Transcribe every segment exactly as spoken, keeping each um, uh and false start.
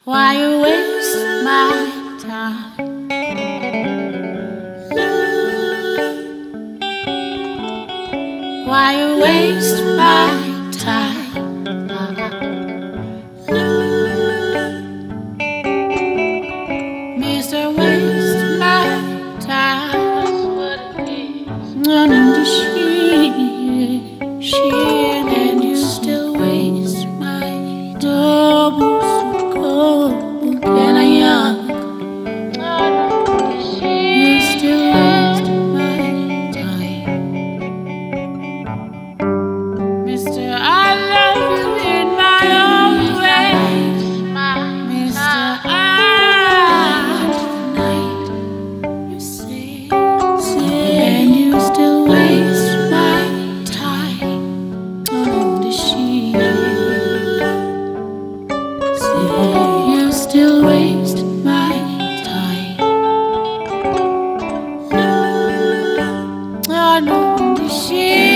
Why you waste my time? Why you waste my time? Mister Waste my time. Running to she, she, and you still waste my double so cold. And I young, you still waste my time. Mister, I love you in my own way. Mister, I tonight you say, say, and you still waste my time on the sheet. Say, you still waste my time on the sheet.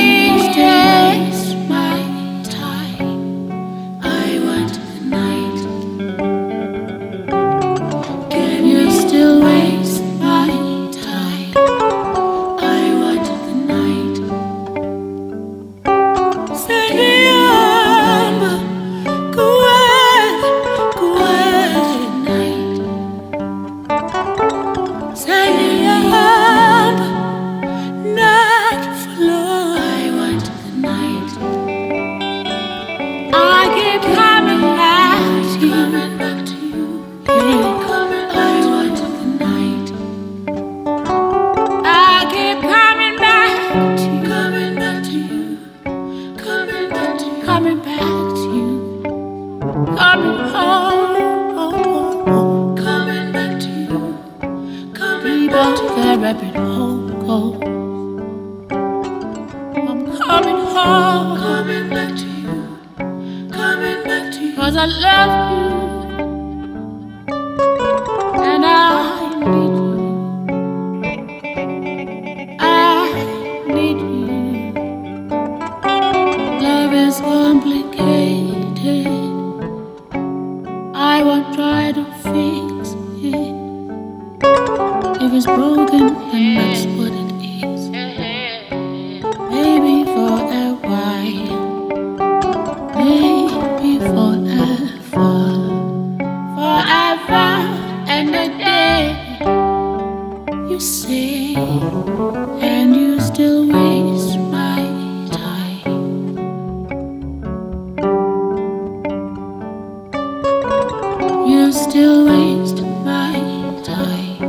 Coming back to you, coming home, coming back to you, coming back to that rapid home. I'm coming home, coming back to you, coming back to you, 'cause I love you and I need you. I need you. Love is complicated. I won't try to fix it. If it's broken, then that's what it is. Maybe for a while, maybe forever, forever and a day. You say, and you still waste my time. You still waste my time.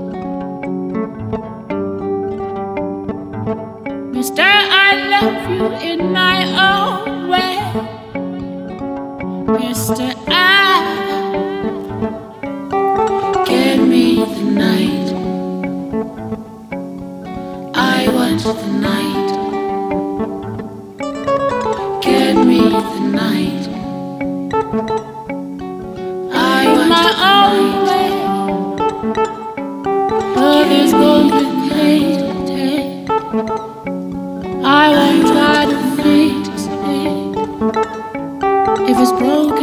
Mister, I love you in my own way. Mister, I give me the night. I want the night. Give me the night. My own way. Love is complicated. I won't try to fix it. If it's broken,